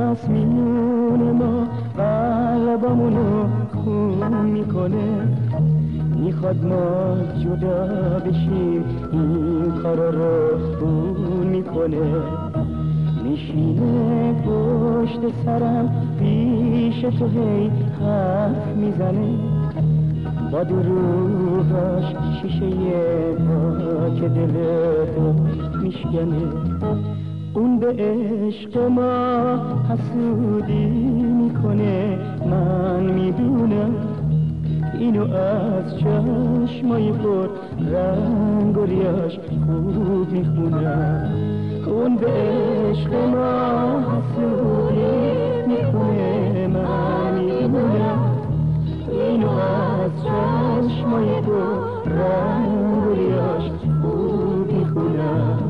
هست میون ما قلبمونو خون میکنه، میخواد ما جدا بشیم این کارا رو اون میکنه. میشینه پشت سرم پیش تو هی حرف میزنه، با دروغاش شیشه پاک دلتو میشکنه. اون به عشق ما حسودی میکنه، من میدونم اینو از چشمای پر رنگ و ریاش خوب میخونم. اون به عشق ما حسودی میکنه، من میدونم اینو از چشمای پر رنگ و ریاش خوب میخونم.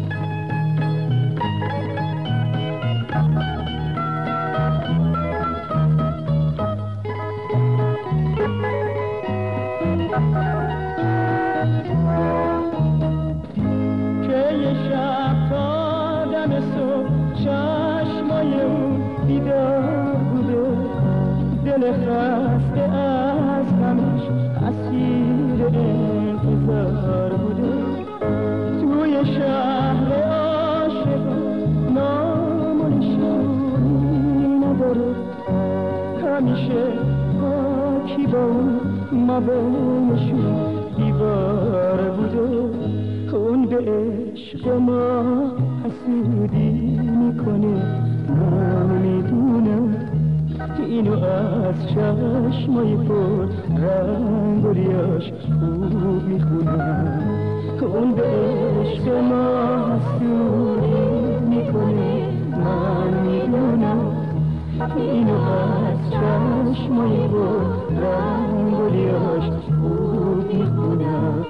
که یه شب تا دم صبح چشمای اون بیدار بوده، دل خسته از غمش اسیر انتظار بوده. توی شهر عاشقان نام و نشانی نداره، همیشه پاکی با اون ما بینشون دیوار بوده. اون به عشق ما حسودی میکنه، من میدونم اینو از چشمای پر رنگ و ریاش خوب میخونم. اون به عشق ما حسودی میکنه، من میدونم اینو از چشمای پر رنگ و ریاش خوب میخونم.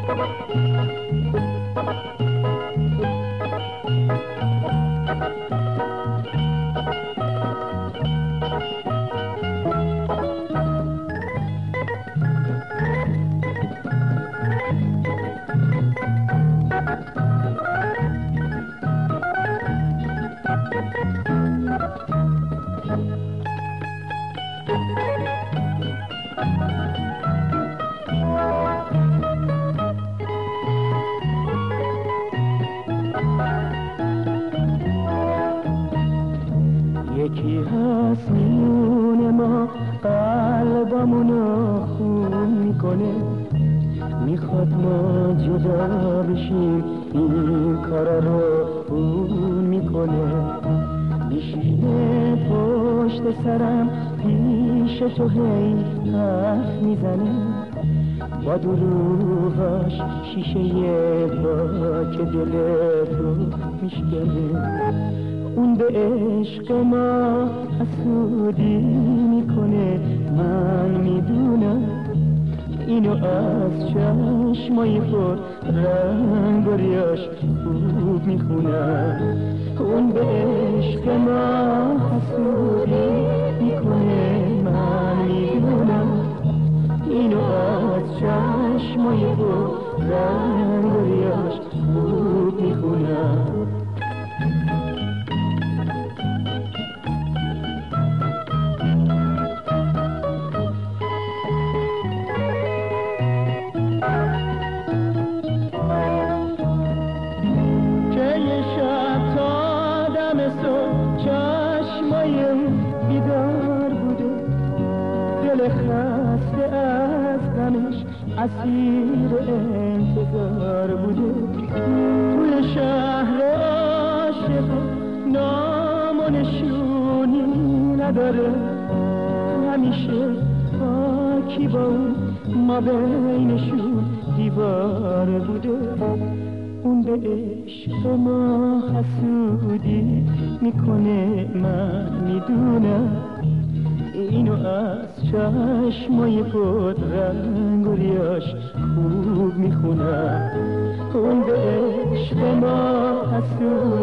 یکی هست میون ما قلبمونو خون میکنه، میخواد ما جدا بشیم این کارا رو اون میکنه. میشینه پشت سرم پیش تو هی حرف میزنه، با دروغاش شیشه پاک دلتو میشکنه. اون به عشق ما حسودی میکنه، من میدونم اینو از چشمای پر رنگ و ریاش خوب میخونم. اون به عشق ما حسودی میکنه، من میدونم اینو از چشمای پر رنگ و ریاش خوب میخونم. دل خسته از غمش اسیر انتظار بوده. توی شهر عاشق نام و نشونی نداره، همیشه پاکی با اون ما بینشون دیوار بوده. اون به عشق ما حسودی میکنه، من میدونم اینو از چشمای پر رنگ و ریاش خوب میخونم. اون به عشق ما حسودی